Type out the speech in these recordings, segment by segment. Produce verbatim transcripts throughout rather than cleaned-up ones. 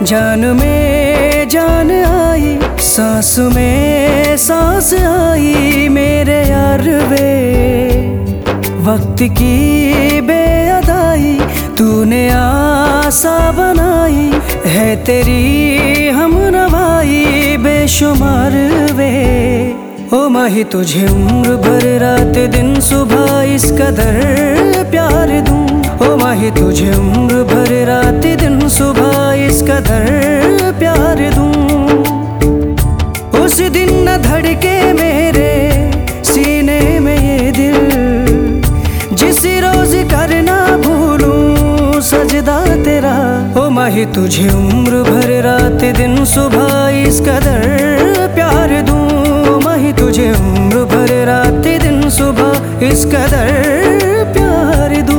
जान में जान आई, सांस में सांस आई मेरे यार वे। वक्त की बेअदाई तूने आसा बनाई, है तेरी हमनवाई बेशुमार वे। ओ माही तुझे उम्र भर रात दिन सुबह इस कदर प्यार दूं। ओ माही तुझे उम्र भर रात दिन सुबह इस कदर प्यार दूं। उस दिन न धड़के मेरे सीने में ये दिल, जिस रोज करना भूलूं सजदा तेरा। ओ माही तुझे उम्र भर रात दिन सुबह इस कदर प्यार दूं। माही तुझे उम्र भर रात दिन सुबह इस कदर प्यार दूं।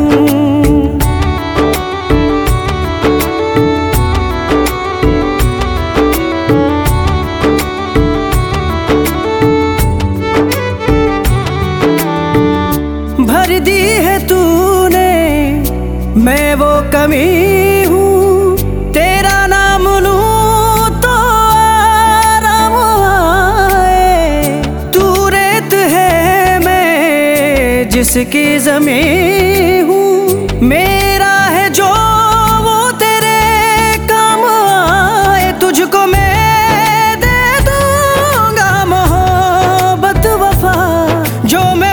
भर दी है तूने मैं वो कमी हूँ, तेरा नाम लूं तो आराम आए। तू रेत है मैं जिसकी ज़मीं हूँ, मेरा है जो वो तेरे काम आए। तुझको मैं दे दूंगा मोहब्बत वफा, जो मैं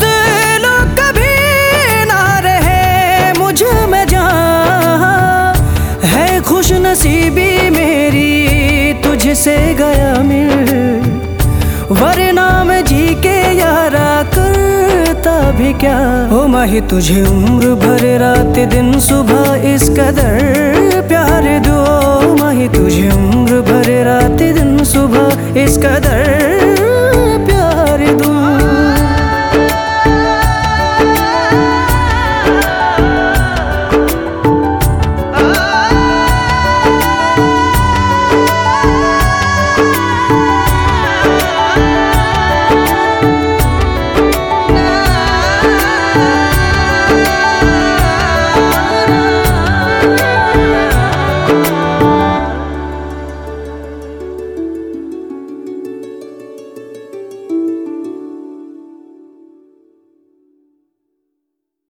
खुश नसीबी मेरी तुझसे गया मिल। वरना मैं जी के यारा करता भी क्या। ओ माही तुझे उम्र भर रात दिन सुबह इस कदर प्यार दो। माही तुझे उम्र भर रात दिन सुबह इस कदर